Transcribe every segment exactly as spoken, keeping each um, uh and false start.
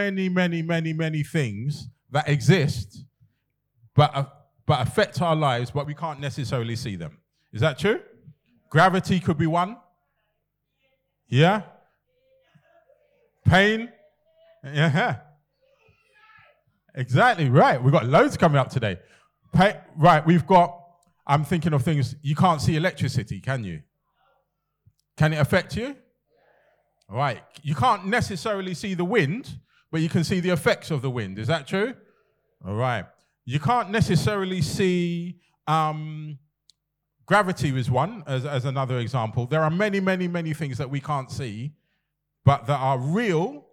many, many, many, many things that exist, but, uh, but affect our lives, but we can't necessarily see them. Is that true? Gravity could be one. Yeah? Pain? Yeah. Exactly, right. We've got loads coming up today. Pa- right, we've got, I'm thinking of things, you can't see electricity, can you? Can it affect you? All right. You can't necessarily see the wind, but you can see the effects of the wind. Is that true? All right. You can't necessarily see, um, gravity is one, as, as another example. There are many, many, many things that we can't see, but that are real,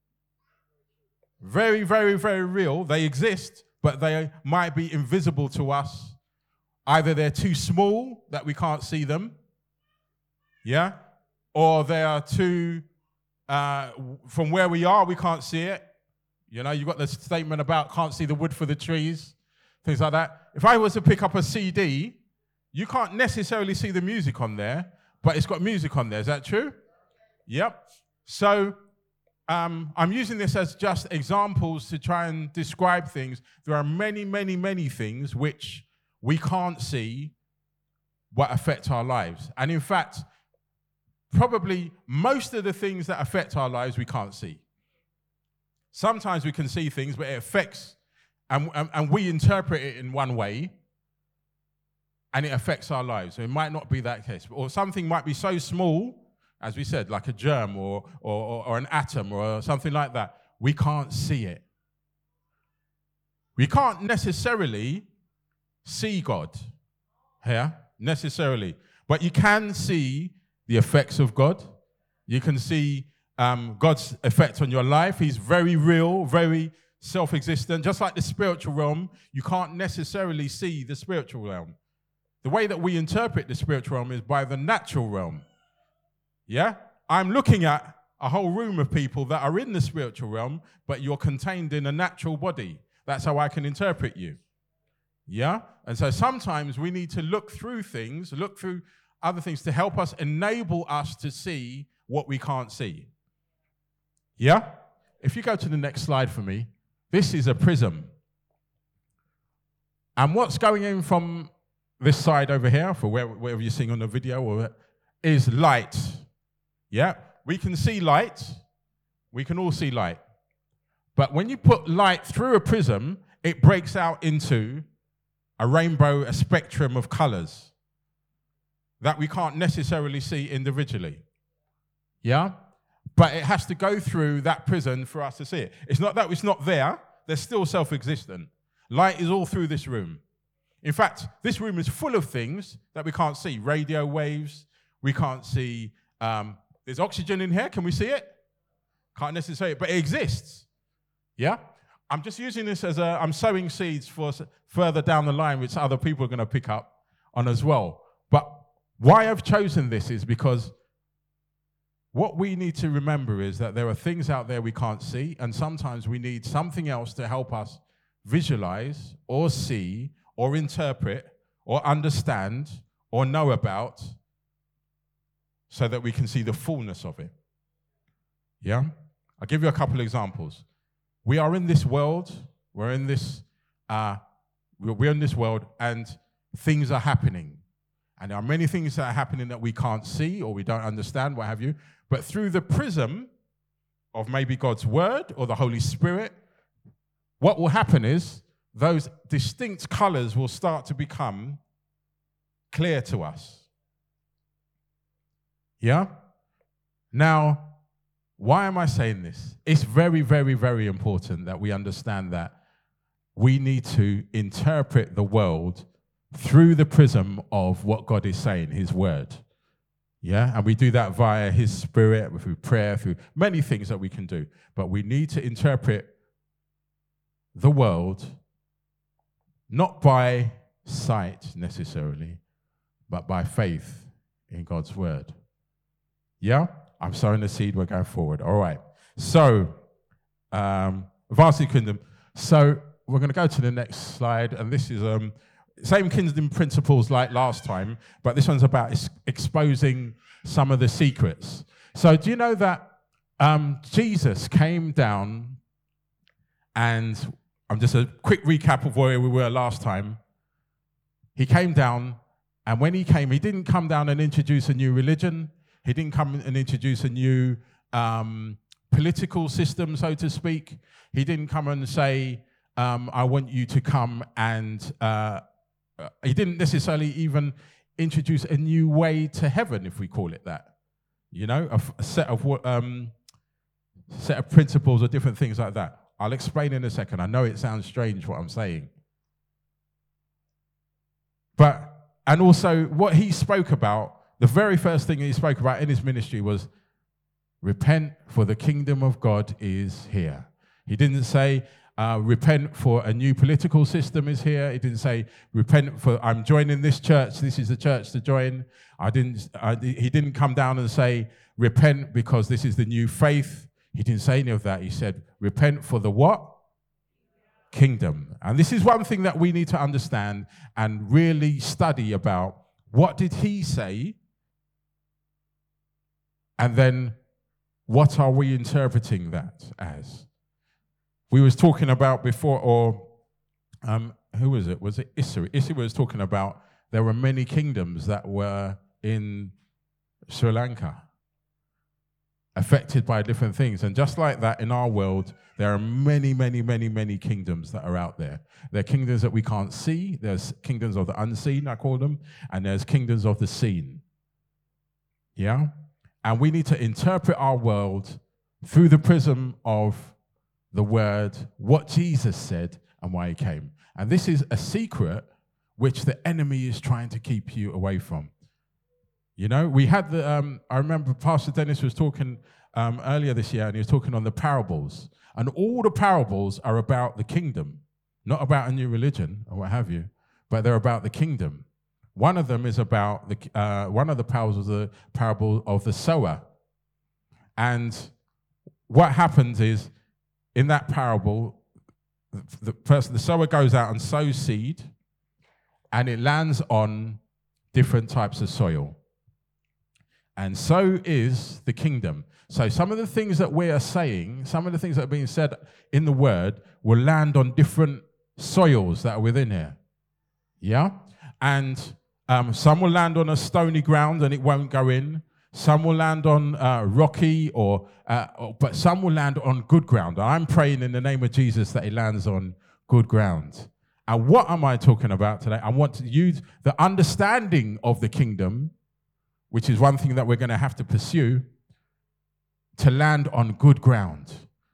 very, very, very real. They exist, but they might be invisible to us. Either they're too small that we can't see them, yeah? Or they are too, uh, from where we are, we can't see it. You know, you've got the statement about can't see the wood for the trees, things like that. If I was to pick up a C D, you can't necessarily see the music on there, but it's got music on there. Is that true? Yep. So um, I'm using this as just examples to try and describe things. There are many, many, many things which we can't see what affect our lives. And in fact, probably most of the things that affect our lives we can't see. Sometimes we can see things, but it affects, and, and, and we interpret it in one way, and it affects our lives. So it might not be that case. Or something might be so small, as we said, like a germ or, or, or an atom or something like that. We can't see it. We can't necessarily see God here, necessarily. But you can see the effects of God. You can see um, God's effect on your life. He's very real, very self-existent. Just like the spiritual realm, you can't necessarily see the spiritual realm. The way that we interpret the spiritual realm is by the natural realm. Yeah? I'm looking at a whole room of people that are in the spiritual realm, but you're contained in a natural body. That's how I can interpret you. Yeah? And so sometimes we need to look through things, look through other things to help us, enable us to see what we can't see. Yeah? If you go to the next slide for me, this is a prism. And what's going in from this side over here, for where, wherever you're seeing on the video, or is light. Yeah? We can see light. We can all see light. But when you put light through a prism, it breaks out into a rainbow, a spectrum of colors that we can't necessarily see individually. Yeah? But it has to go through that prism for us to see it. It's not that it's not there. They're still self-existent. Light is all through this room. In fact, this room is full of things that we can't see. Radio waves. We can't see. Um, there's oxygen in here. Can we see it? Can't necessarily, but it exists. Yeah? I'm just using this as a, I'm sowing seeds for further down the line, which other people are going to pick up on as well. But why I've chosen this is because what we need to remember is that there are things out there we can't see, and sometimes we need something else to help us visualize or see or interpret or understand or know about so that we can see the fullness of it. Yeah? I'll give you a couple examples. We are in this world, we're in this, uh, we're in this world, and things are happening. And there are many things that are happening that we can't see or we don't understand, what have you. But through the prism of maybe God's word or the Holy Spirit, what will happen is those distinct colors will start to become clear to us. Yeah? Now, why am I saying this? It's very, very, very important that we understand that we need to interpret the world through the prism of what God is saying, his word. Yeah? And we do that via his spirit, through prayer, through many things that we can do. But we need to interpret the world not by sight necessarily, but by faith in God's word. Yeah? I'm sowing the seed, we're going forward. All right. So, um, Advancing Kingdom. So, we're going to go to the next slide, and this is um, same kingdom principles like last time, but this one's about ex- exposing some of the secrets. So, do you know that um, Jesus came down And I'm just a quick recap of where we were last time. He came down, and when he came, he didn't come down and introduce a new religion. He didn't come and introduce a new um, political system, so to speak. He didn't come and say, um, I want you to come and... Uh, he didn't necessarily even introduce a new way to heaven, if we call it that. You know, a, a set of um, set of principles or different things like that. I'll explain in a second. I know it sounds strange what I'm saying. But, and also what he spoke about, the very first thing he spoke about in his ministry was, repent for the kingdom of God is here. He didn't say, uh, repent for a new political system is here. He didn't say, repent for, I'm joining this church, this is the church to join. I didn't. I, he didn't come down and say, repent because this is the new faith. He didn't say any of that. He said, repent for the what? Kingdom. And this is one thing that we need to understand and really study about. What did he say? And then what are we interpreting that as? We was talking about before, or um, who was it? Was it Issa? Issa was talking about there were many kingdoms that were in Sri Lanka, affected by different things. And just like that, in our world, there are many, many, many, many kingdoms that are out there. There are kingdoms that we can't see. There's kingdoms of the unseen, I call them, and there's kingdoms of the seen. Yeah? And we need to interpret our world through the prism of the word, what Jesus said, and why he came. And this is a secret which the enemy is trying to keep you away from. You know, we had the, um, I remember Pastor Dennis was talking um, earlier this year, and he was talking on the parables. And all the parables are about the kingdom, not about a new religion or what have you, but they're about the kingdom. One of them is about, the uh, one of the parables was the parable of the sower. And what happens is, in that parable, the person, the sower goes out and sows seed, and it lands on different types of soil. And so is the kingdom. So some of the things that we are saying, some of the things that are being said in the word will land on different soils that are within here. Yeah? And um, some will land on a stony ground and it won't go in. Some will land on uh, rocky, or, uh, or but some will land on good ground. I'm praying in the name of Jesus that it lands on good ground. And what am I talking about today? I want to use the understanding of the kingdom, which is one thing that we're going to have to pursue, to land on good ground.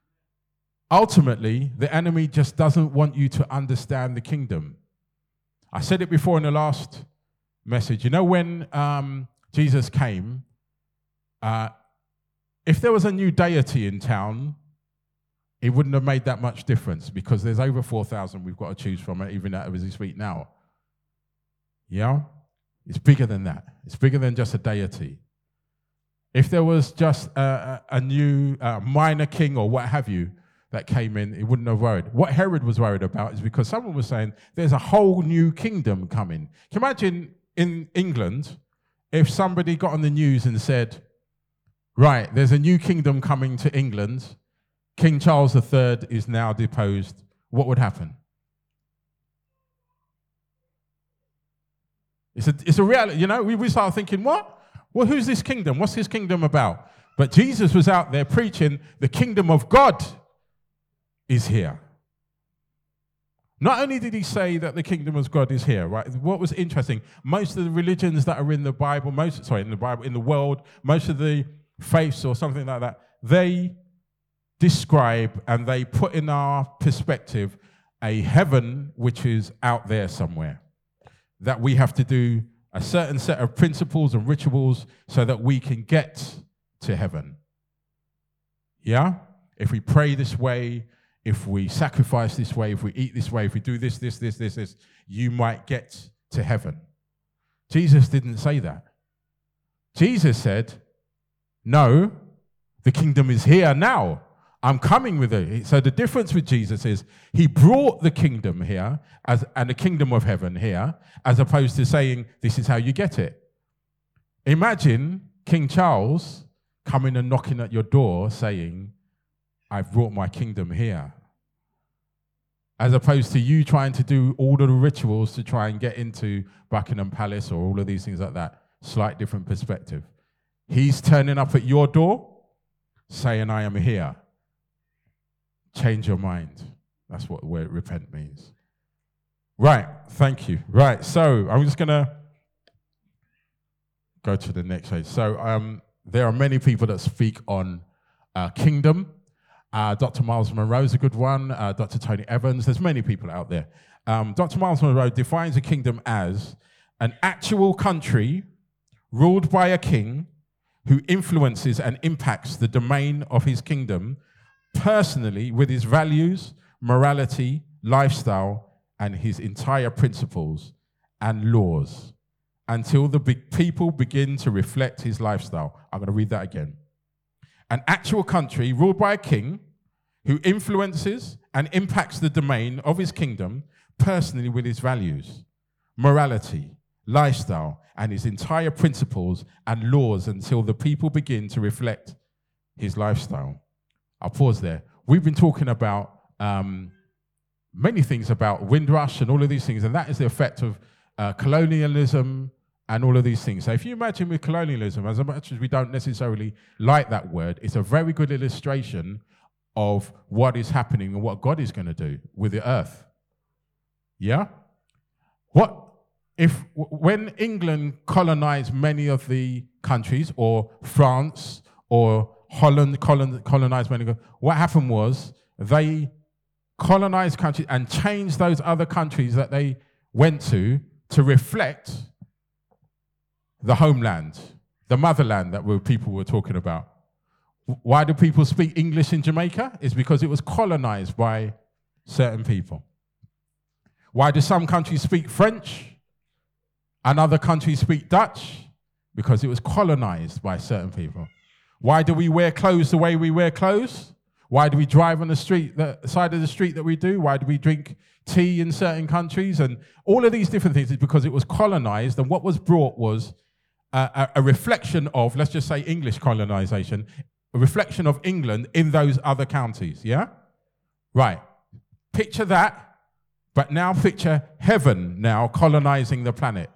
Ultimately, the enemy just doesn't want you to understand the kingdom. I said it before in the last message. You know, when um, Jesus came, uh, if there was a new deity in town, it wouldn't have made that much difference, because there's over four thousand we've got to choose from, even as we speak now. Yeah? It's bigger than that. It's bigger than just a deity. If there was just a, a, a new uh, minor king or what have you that came in, it wouldn't have worried. What Herod was worried about is because someone was saying there's a whole new kingdom coming. Can you imagine in England if somebody got on the news and said, right, there's a new kingdom coming to England, King Charles the Third is now deposed, what would happen? It's a, it's a reality, you know, we, we start thinking, what? Well, who's this kingdom? What's his kingdom about? But Jesus was out there preaching the kingdom of God is here. Not only did he say that the kingdom of God is here, right? What was interesting, most of the religions that are in the Bible, most, sorry, in the Bible, in the world, most of the faiths or something like that, they describe and they put in our perspective a heaven which is out there somewhere, that we have to do a certain set of principles and rituals so that we can get to heaven. Yeah? If we pray this way, if we sacrifice this way, if we eat this way, if we do this, this, this, this, this, you might get to heaven. Jesus didn't say that. Jesus said, no, the kingdom is here now. I'm coming with it. So the difference with Jesus is he brought the kingdom here as, and the kingdom of heaven here, as opposed to saying this is how you get it. Imagine King Charles coming and knocking at your door saying, I've brought my kingdom here. as opposed to you trying to do all of the rituals to try and get into Buckingham Palace or all of these things like that. Slight different perspective. He's turning up at your door saying, I am here. Change your mind. That's what the word repent means. Right, thank you. Right, so I'm just going to go to the next page. So um, there are many people that speak on uh, kingdom. Uh, Doctor Miles Monroe is a good one. Uh, Doctor Tony Evans. There's many people out there. Um, Doctor Miles Monroe defines a kingdom as an actual country ruled by a king who influences and impacts the domain of his kingdom personally with his values, morality, lifestyle, and his entire principles and laws until the big people begin to reflect his lifestyle. I'm going to read that again. An actual country ruled by a king who influences and impacts the domain of his kingdom personally with his values, morality, lifestyle, and his entire principles and laws until the people begin to reflect his lifestyle. I'll pause there. We've been talking about um, many things about Windrush and all of these things, and that is the effect of uh, colonialism and all of these things. So if you imagine with colonialism, as much as we don't necessarily like that word, it's a very good illustration of what is happening and what God is going to do with the earth. Yeah? What if, when England colonized many of the countries, or France, or Holland colon, colonized many, what happened was they colonized countries and changed those other countries that they went to to reflect the homeland, the motherland that we people were talking about. Why do people speak English in Jamaica? It's because it was colonized by certain people. Why do some countries speak French and other countries speak Dutch? Because it was colonized by certain people. Why do we wear clothes the way we wear clothes? Why do we drive on the street, the side of the street that we do? Why do we drink tea in certain countries? And all of these different things is because it was colonized, and what was brought was a, a reflection of, let's just say, English colonization, a reflection of England in those other counties, yeah? Right. Picture that, but now picture heaven now colonizing the planet.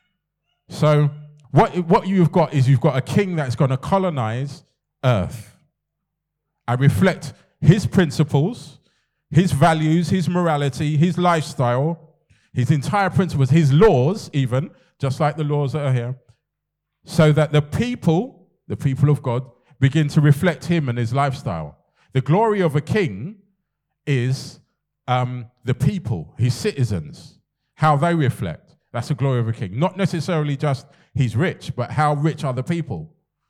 So what, what you've got is you've got a king that's going to colonize earth and reflect his principles, his values, his morality, his lifestyle, his entire principles, his laws even, just like the laws that are here, so that the people, the people of God, begin to reflect him and his lifestyle. The glory of a king is um, the people, his citizens, how they reflect. That's the glory of a king. Not necessarily just he's rich, but how rich are the people.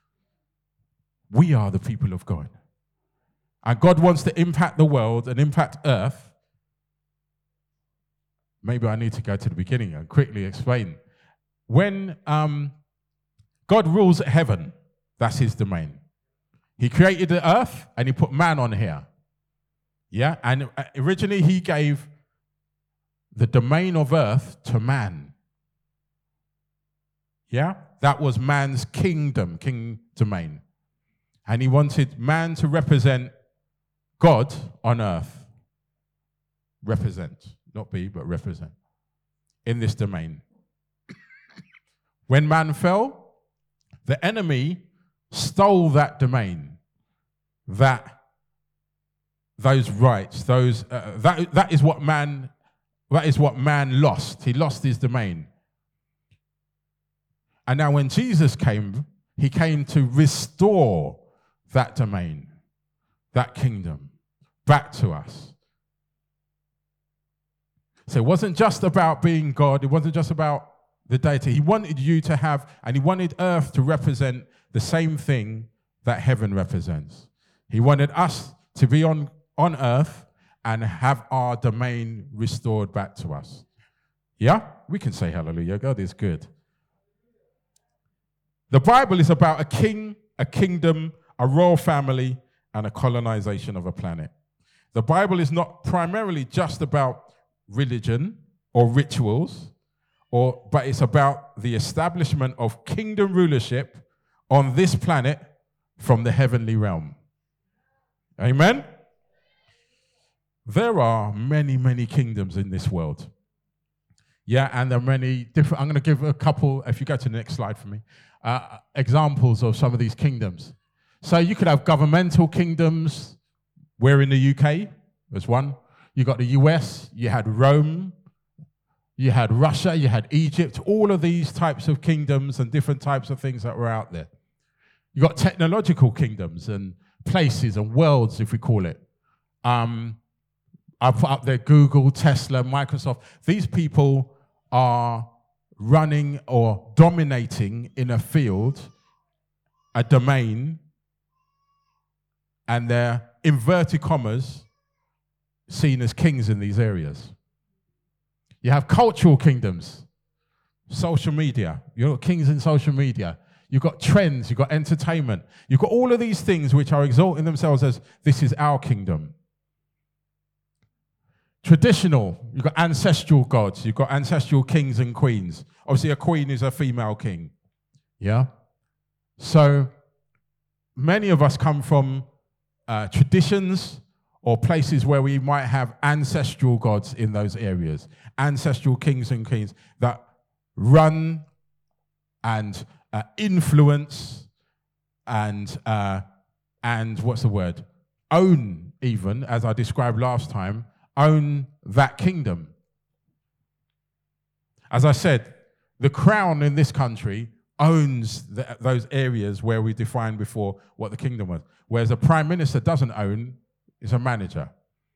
We are the people of God. And God wants to impact the world and impact earth. Maybe I need to go to the beginning and quickly explain. When um, God rules heaven, that's his domain. He created the earth and he put man on here. Yeah, and originally he gave the domain of earth to man. Yeah, that was man's kingdom, king domain. And he wanted man to represent God on earth. Represent, not be, but represent in this domain. When man fell, the enemy stole that domain, that those rights, those uh, that that is what man that is what man lost. He lost his domain. And now when Jesus came, he came to restore that domain, that kingdom, back to us. So it wasn't just about being God, it wasn't just about the deity. He wanted you to have, and he wanted earth to represent the same thing that heaven represents. He wanted us to be on, on earth and have our domain restored back to us. Yeah? We can say hallelujah. God is good. The Bible is about a king, a kingdom, a royal family, and a colonization of a planet. The Bible is not primarily just about religion or rituals, or, but it's about the establishment of kingdom rulership on this planet from the heavenly realm. Amen? there are many, many kingdoms in this world. Yeah, and there are many different, I'm going to give a couple, if you go to the next slide for me, uh, examples of some of these kingdoms. So you could have governmental kingdoms. We're in the U K, there's one. You got the U S, you had Rome, you had Russia, you had Egypt, all of these types of kingdoms and different types of things that were out there. You got technological kingdoms and places and worlds, if we call it. Um, I've put up there Google, Tesla, Microsoft. These people are running or dominating in a field, a domain, and they're, inverted commas, seen as kings in these areas. You have cultural kingdoms, social media. You've got kings in social media. You've got trends. You've got entertainment. You've got all of these things which are exalting themselves as this is our kingdom. Traditional, you've got ancestral gods, you've got ancestral kings and queens. Obviously, a queen is a female king. Yeah? So, many of us come from uh, traditions or places where we might have ancestral gods in those areas, ancestral kings and queens that run and uh, influence and, uh, and what's the word? Own, even, as I described last time, own that kingdom. As I said, the crown in this country owns the, those areas where we defined before what the kingdom was. Whereas a prime minister doesn't own, is a manager.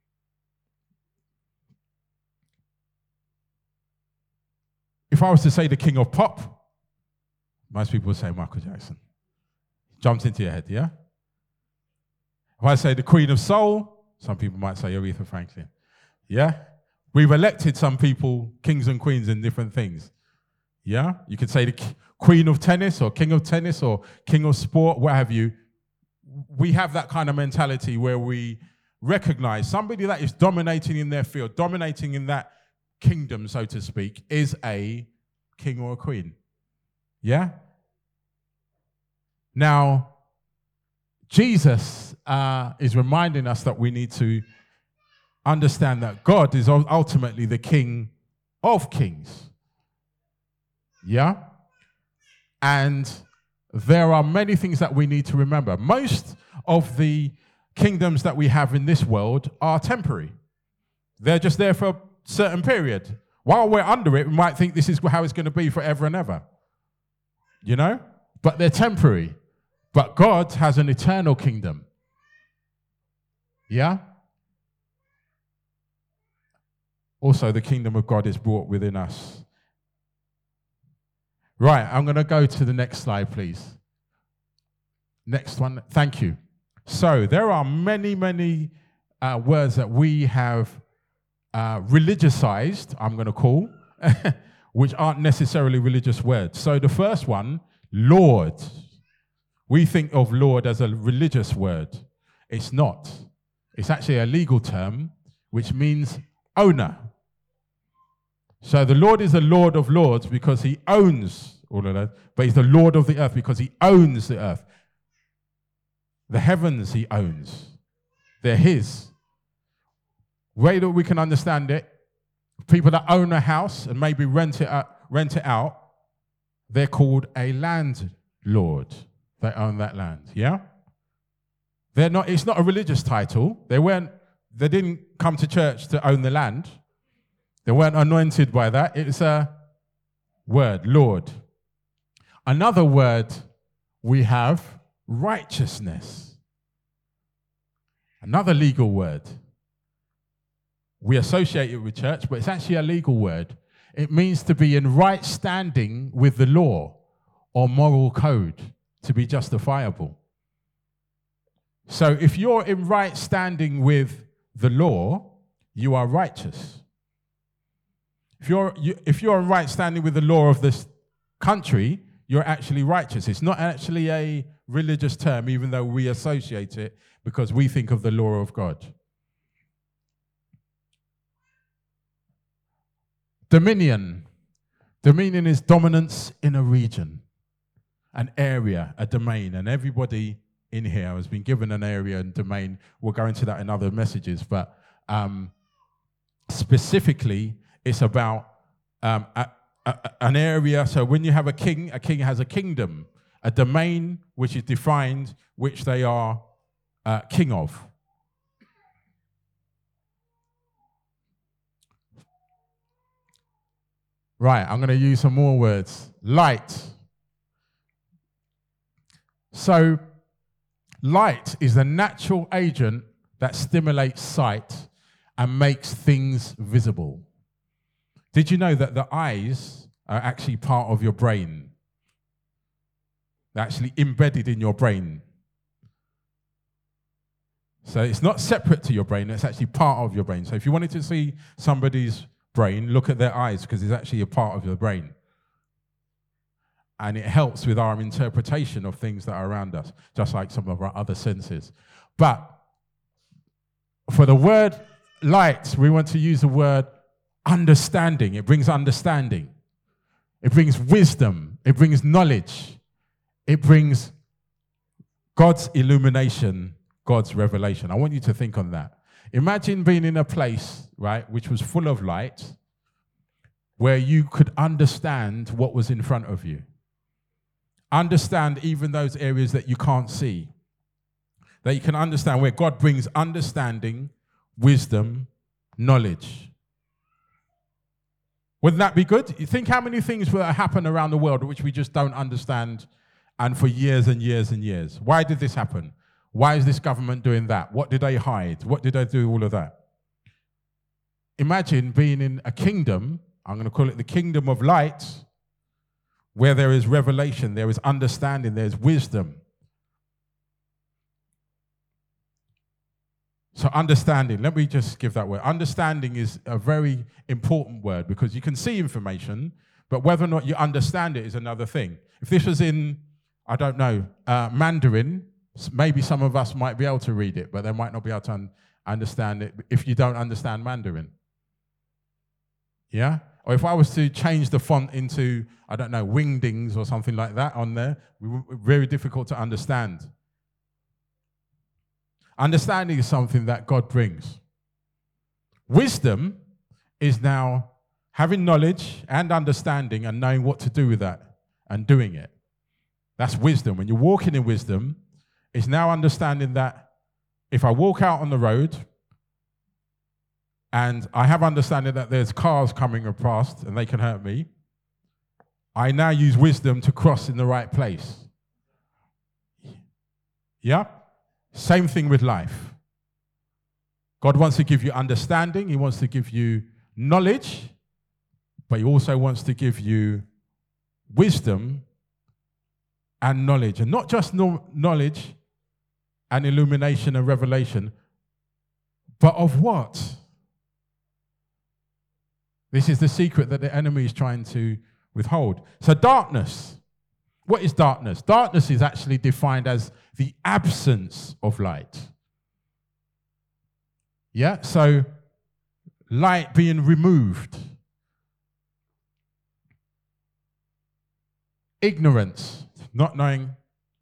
If I was to say the king of pop, most people would say Michael Jackson. Jumps into your head, yeah? If I say the queen of soul, some people might say Aretha Franklin. Yeah? We've elected some people kings and queens in different things. Yeah? You could say the queen of tennis or king of tennis or king of sport, what have you. We have that kind of mentality where we recognize somebody that is dominating in their field, dominating in that kingdom, so to speak, is a king or a queen. Yeah? Now, Jesus uh, is reminding us that we need to understand that God is ultimately the King of kings. Yeah? And there are many things that we need to remember. Most of the kingdoms that we have in this world are temporary. They're just there for a certain period. While we're under it, we might think this is how it's going to be forever and ever. You know? But they're temporary. But God has an eternal kingdom. Yeah? Also, the kingdom of God is brought within us. Right, I'm going to go to the next slide, please. Next one. Thank you. So, there are many, many uh, words that we have uh, religiousized, I'm going to call, which aren't necessarily religious words. So, the first one, Lord. We think of Lord as a religious word. It's not. It's actually a legal term, which means owner. So the Lord is the Lord of lords because he owns all of that, but he's the Lord of the earth because he owns the earth. The heavens he owns. They're his. Way that we can understand it, people that own a house and maybe rent it out, rent it out, they're called a landlord. They own that land, yeah? They're not, it's not a religious title. They weren't, they didn't come to church to own the land. They weren't anointed by that. It's a word, Lord. Another word we have, righteousness. Another legal word. We associate it with church, but it's actually a legal word. It means to be in right standing with the law or moral code, to be justifiable. So if you're in right standing with the law, you are righteous. If you're, you, if you're in right standing with the law of this country, you're actually righteous. It's not actually a religious term, even though we associate it because we think of the law of God. Dominion. Dominion is dominance in a region, an area, a domain, and everybody in here has been given an area and domain. We'll go into that in other messages, but Um, specifically, it's about um, a, a, an area. So when you have a king, a king has a kingdom, a domain which is defined, which they are uh, king of. Right, I'm going to use some more words. Light. So, light is the natural agent that stimulates sight and makes things visible. Did you know that the eyes are actually part of your brain? They're actually embedded in your brain. So it's not separate to your brain, it's actually part of your brain. So if you wanted to see somebody's brain, look at their eyes, because it's actually a part of your brain. And it helps with our interpretation of things that are around us, just like some of our other senses. But for the word light, we want to use the word understanding. It brings understanding. It brings wisdom. It brings knowledge. It brings God's illumination, God's revelation. I want you to think on that. Imagine being in a place, right, which was full of light, where you could understand what was in front of you. Understand even those areas that you can't see. That you can understand, where God brings understanding, wisdom, knowledge. Wouldn't that be good? You think how many things will happen around the world which we just don't understand, and for years and years and years. Why did this happen? Why is this government doing that? What did they hide? What did they do? All of that. Imagine being in a kingdom, I'm going to call it the kingdom of light, where there is revelation, there is understanding, there is wisdom. So understanding, let me just give that word. Understanding is a very important word, because you can see information, but whether or not you understand it is another thing. If this was in, I don't know, uh, Mandarin, maybe some of us might be able to read it, but they might not be able to un- understand it if you don't understand Mandarin. Yeah? Or if I was to change the font into, I don't know, Wingdings or something like that on there, very difficult to understand. Understanding is something that God brings. Wisdom is now having knowledge and understanding and knowing what to do with that and doing it. That's wisdom. When you're walking in wisdom, it's now understanding that if I walk out on the road and I have understanding that there's cars coming past and they can hurt me, I now use wisdom to cross in the right place. Yeah? Same thing with life. God wants to give you understanding. He wants to give you knowledge, but he also wants to give you wisdom and knowledge. And not just no- knowledge and illumination and revelation, but of what? This is the secret that the enemy is trying to withhold. So darkness. What is darkness? Darkness is actually defined as the absence of light. Yeah, so light being removed. Ignorance, not knowing.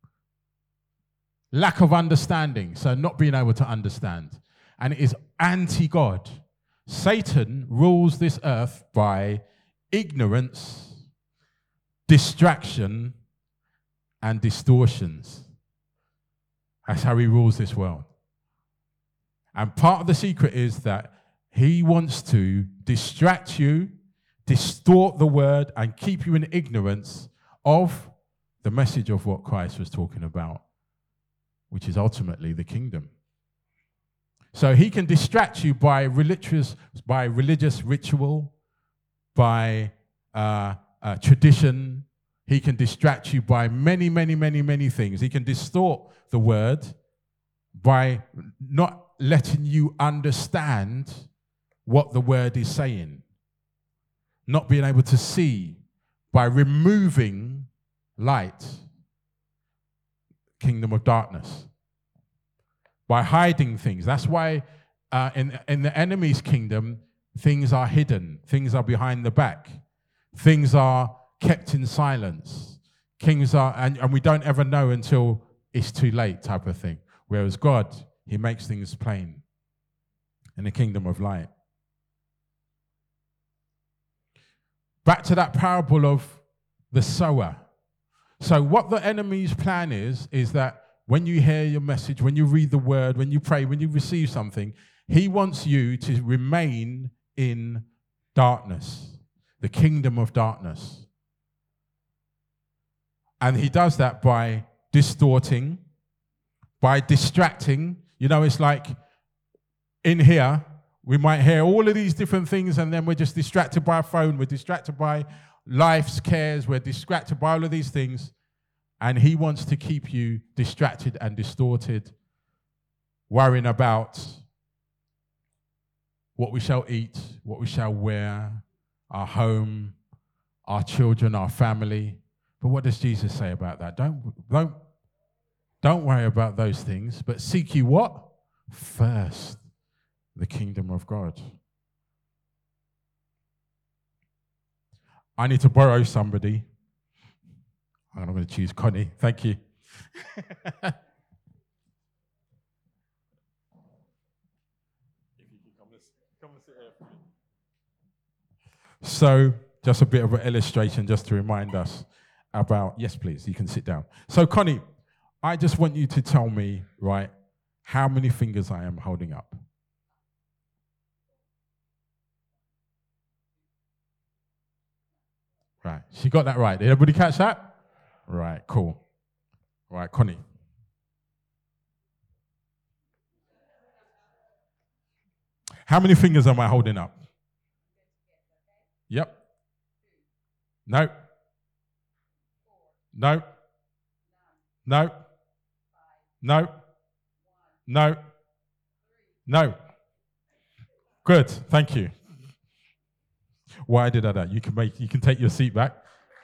Lack of understanding, so not being able to understand. And it is anti-God. Satan rules this earth by ignorance, distraction, and distortions. That's how he rules this world. And part of the secret is that he wants to distract you, distort the word, and keep you in ignorance of the message of what Christ was talking about, which is ultimately the kingdom. So he can distract you by religious, by religious ritual, by uh, uh, tradition. He can distract you by many, many, many, many things. He can distort the word by not letting you understand what the word is saying. Not being able to see, by removing light, kingdom of darkness. By hiding things. That's why uh, in, in the enemy's kingdom, things are hidden. Things are behind the back. Things are kept in silence. Kings are, and, and we don't ever know until it's too late type of thing. Whereas God, he makes things plain. in the kingdom of light. Back to that parable of the sower. So what the enemy's plan is, is that when you hear your message, when you read the word, when you pray, when you receive something, he wants you to remain in darkness, the kingdom of darkness. And he does that by distorting, by distracting. You know, it's like in here, we might hear all of these different things and then we're just distracted by a phone, we're distracted by life's cares, we're distracted by all of these things. And he wants to keep you distracted and distorted, worrying about what we shall eat, what we shall wear, our home, our children, our family. But what does Jesus say about that? Don't, don't, don't worry about those things, but seek ye what? First, the kingdom of God. I need to borrow somebody. I'm going to choose Connie. Thank you. So, just a bit of an illustration just to remind us about, yes, please, you can sit down. So, Connie, I just want you to tell me, right, how many fingers I am holding up. Right, she got that right. Did everybody catch that? Right, cool. Right, Connie. How many fingers am I holding up? Yep. No. No. No. No. No. No. Good, thank you. Why did I do that? You can make, you can take your seat back.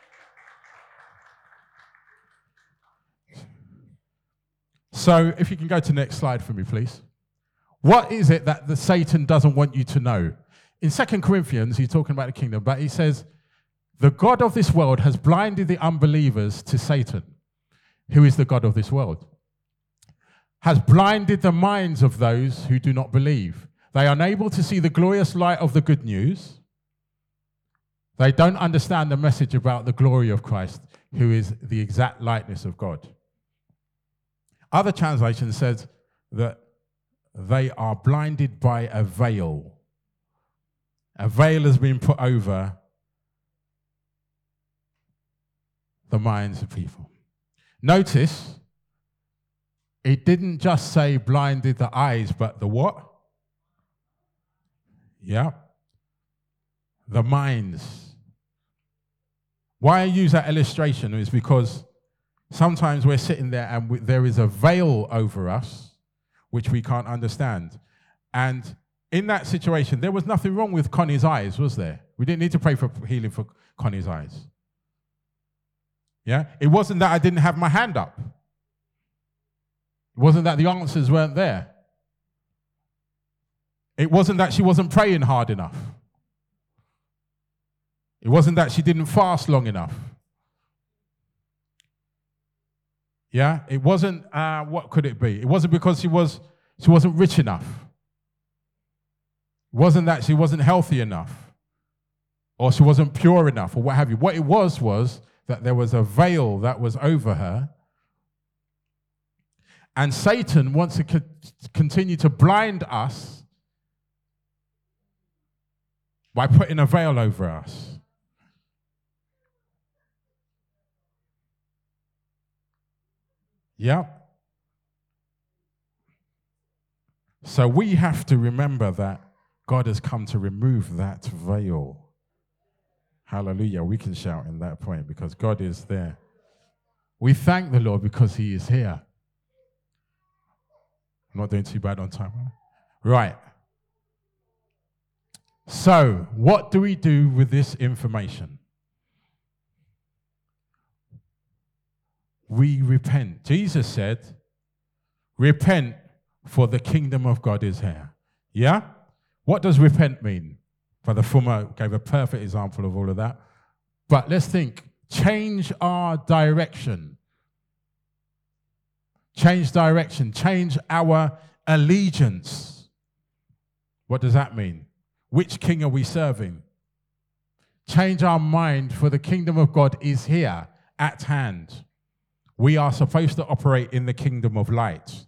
So, if you can go to the next slide for me, please. What is it that the Satan doesn't want you to know? In Second Corinthians, he's talking about the kingdom, but he says, the God of this world has blinded the unbelievers to Satan, who is the God of this world, has blinded the minds of those who do not believe. They are unable to see the glorious light of the good news. They don't understand the message about the glory of Christ, who is the exact likeness of God. Other translations says that they are blinded by a veil. A veil has been put over the minds of people. Notice, it didn't just say blinded the eyes, but the what? Yeah. The minds. Why I use that illustration is because sometimes we're sitting there and we, there is a veil over us which we can't understand. And in that situation, there was nothing wrong with Connie's eyes, was there? We didn't need to pray for healing for Connie's eyes. Yeah? It wasn't that I didn't have my hand up. It wasn't that the answers weren't there. It wasn't that she wasn't praying hard enough. It wasn't that she didn't fast long enough. Yeah? It wasn't, uh, what could it be? It wasn't because she, was, she wasn't rich enough. It wasn't that she wasn't healthy enough. Or she wasn't pure enough, or what have you. What it was was that there was a veil that was over her. And Satan wants to co- continue to blind us by putting a veil over us. Yeah. So we have to remember that God has come to remove that veil. Hallelujah. We can shout in that point because God is there. We thank the Lord because he is here. I'm not doing too bad on time. Right. So, what do we do with this information? We repent. Jesus said, repent for the kingdom of God is here. Yeah? What does repent mean? Brother Fuma gave a perfect example of all of that. But let's think. Change our direction. Change direction. Change our allegiance. What does that mean? Which king are we serving? Change our mind, for the kingdom of God is here, at hand. We are supposed to operate in the kingdom of light.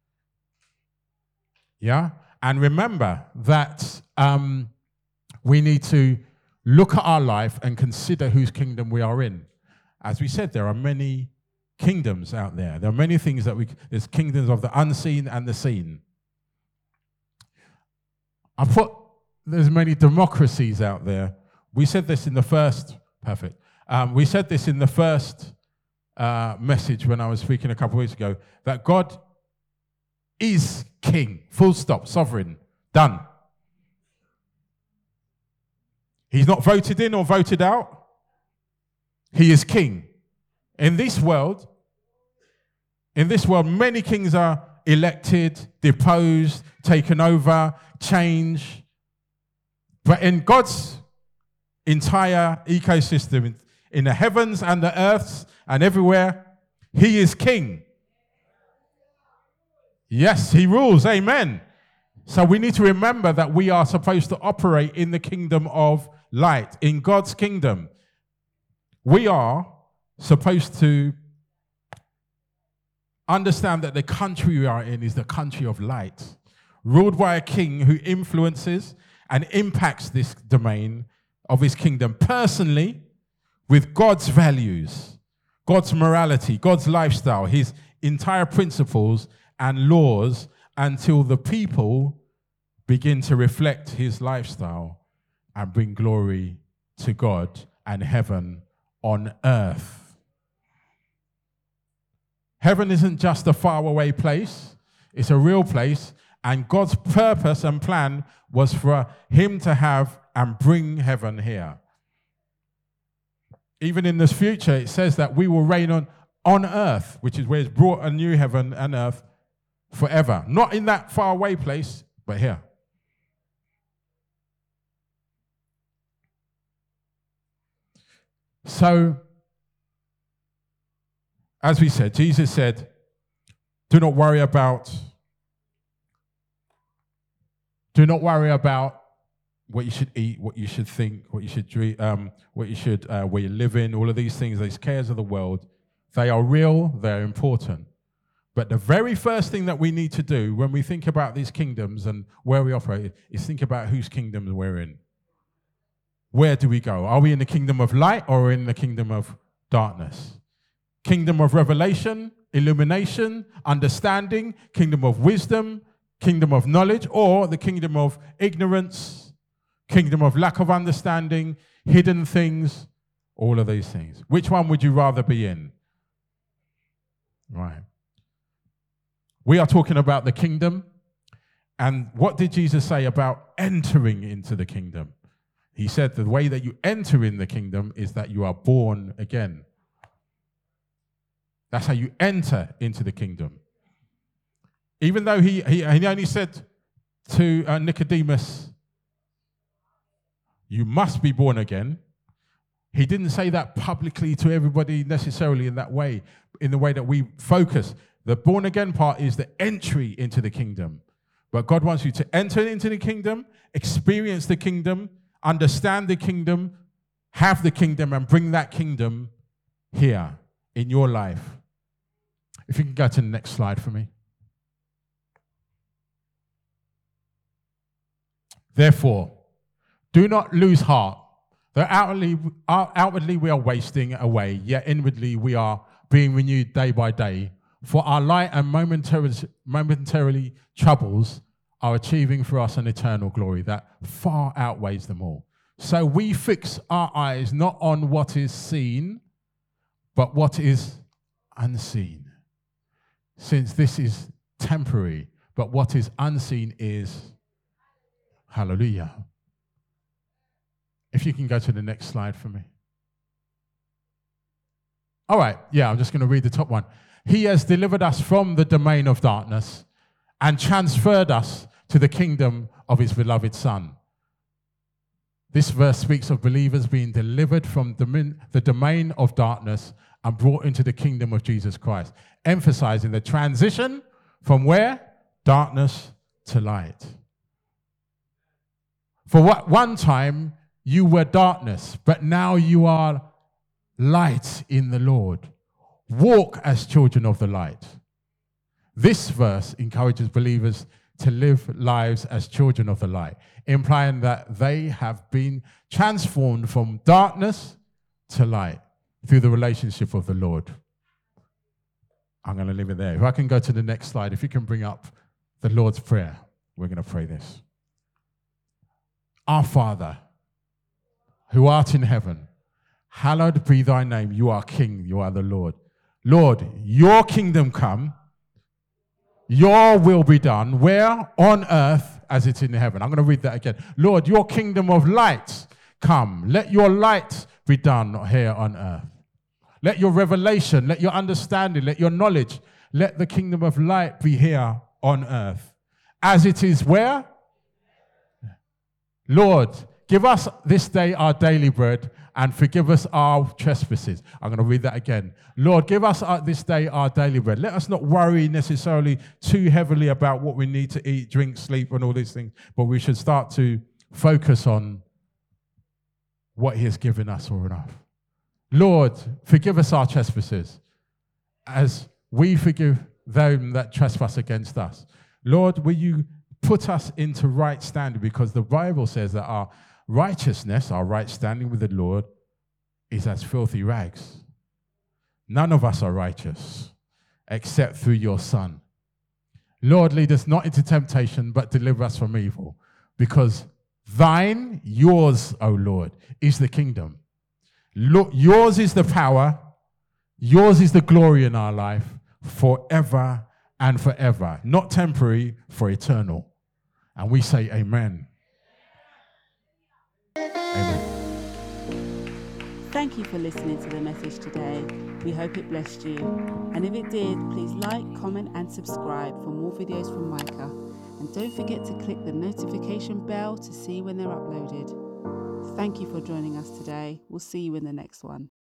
Yeah? And remember that um, we need to look at our life and consider whose kingdom we are in. As we said, there are many kingdoms out there. There are many things that we, there's kingdoms of the unseen and the seen. I put, there's many democracies out there. We said this in the first, perfect. Um, we said this in the first uh, message when I was speaking a couple of weeks ago, that God is king, full stop, sovereign, done. He's not voted in or voted out. He is king. In this world, in this world, many kings are elected, deposed, taken over, changed. But in God's entire ecosystem, in the heavens and the earths and everywhere, he is king. Yes, he rules. Amen. So we need to remember that we are supposed to operate in the kingdom of light, in God's kingdom. We are supposed to understand that the country we are in is the country of light, ruled by a king who influences and impacts this domain of his kingdom personally with God's values, God's morality, God's lifestyle, his entire principles and laws, until the people begin to reflect his lifestyle and bring glory to God and heaven on earth. Heaven isn't just a faraway place, it's a real place, and God's purpose and plan was for him to have and bring heaven here. Even in this future, it says that we will reign on, on earth, which is where it's brought a new heaven and earth forever. Not in that faraway place, but here. So, as we said, Jesus said, do not worry about, do not worry about what you should eat, what you should think, what you should dream, um, what you should, uh, where you live in, all of these things, these cares of the world. They are real, they're important. But the very first thing that we need to do when we think about these kingdoms and where we operate is think about whose kingdom we're in. Where do we go? Are we in the kingdom of light or in the kingdom of darkness? Kingdom of revelation, illumination, understanding, kingdom of wisdom, kingdom of knowledge, or the kingdom of ignorance, kingdom of lack of understanding, hidden things, all of these things. Which one would you rather be in? Right. We are talking about the kingdom, and what did Jesus say about entering into the kingdom? He said the way that you enter in the kingdom is that you are born again. That's how you enter into the kingdom. Even though he, he, he only said to uh, Nicodemus, you must be born again, he didn't say that publicly to everybody necessarily in that way, in the way that we focus. The born again part is the entry into the kingdom. But God wants you to enter into the kingdom, experience the kingdom, understand the kingdom, have the kingdom, and bring that kingdom here in your life. If you can go to the next slide for me. Therefore, do not lose heart. Though outwardly, outwardly we are wasting away, yet inwardly we are being renewed day by day. For our light and momentarily, momentarily troubles are achieving for us an eternal glory that far outweighs them all. So we fix our eyes not on what is seen, but what is unseen. Since this is temporary, but what is unseen is, hallelujah. If you can go to the next slide for me. All right, yeah, I'm just going to read the top one. He has delivered us from the domain of darkness and transferred us to the kingdom of his beloved Son. This verse speaks of believers being delivered from the domain of darkness and brought into the kingdom of Jesus Christ, emphasizing the transition from where? Darkness to light. For what one time you were darkness, but now you are light in the Lord. Walk as children of the light. This verse encourages believers to live lives as children of the light, implying that they have been transformed from darkness to light through the relationship of the Lord. I'm going to leave it there. If I can go to the next slide, if you can bring up the Lord's Prayer, we're going to pray this. Our Father, who art in heaven, hallowed be thy name. You are King, you are the Lord. Lord, your kingdom come, your will be done, where? On earth as it's in heaven. I'm going to read that again. Lord, your kingdom of light come. Let your light be done here on earth. Let your revelation, let your understanding, let your knowledge, let the kingdom of light be here on earth. As it is where? Lord, give us this day our daily bread and forgive us our trespasses. I'm going to read that again. Lord, give us our, this day our daily bread. Let us not worry necessarily too heavily about what we need to eat, drink, sleep, and all these things, but we should start to focus on what he has given us or enough. Lord, forgive us our trespasses as we forgive them that trespass against us. Lord, will you put us into right standing, because the Bible says that our righteousness, our right standing with the Lord, is as filthy rags. None of us are righteous except through your Son. Lord, lead us not into temptation, but deliver us from evil, because thine, yours, O Lord, is the kingdom. Look, yours is the power, yours is the glory in our life, forever and forever. Not temporary, for eternal. And we say amen. Amen. Thank you for listening to the message today. We hope it blessed you. And if it did, please like, comment and subscribe for more videos from Micah. And don't forget to click the notification bell to see when they're uploaded. Thank you for joining us today. We'll see you in the next one.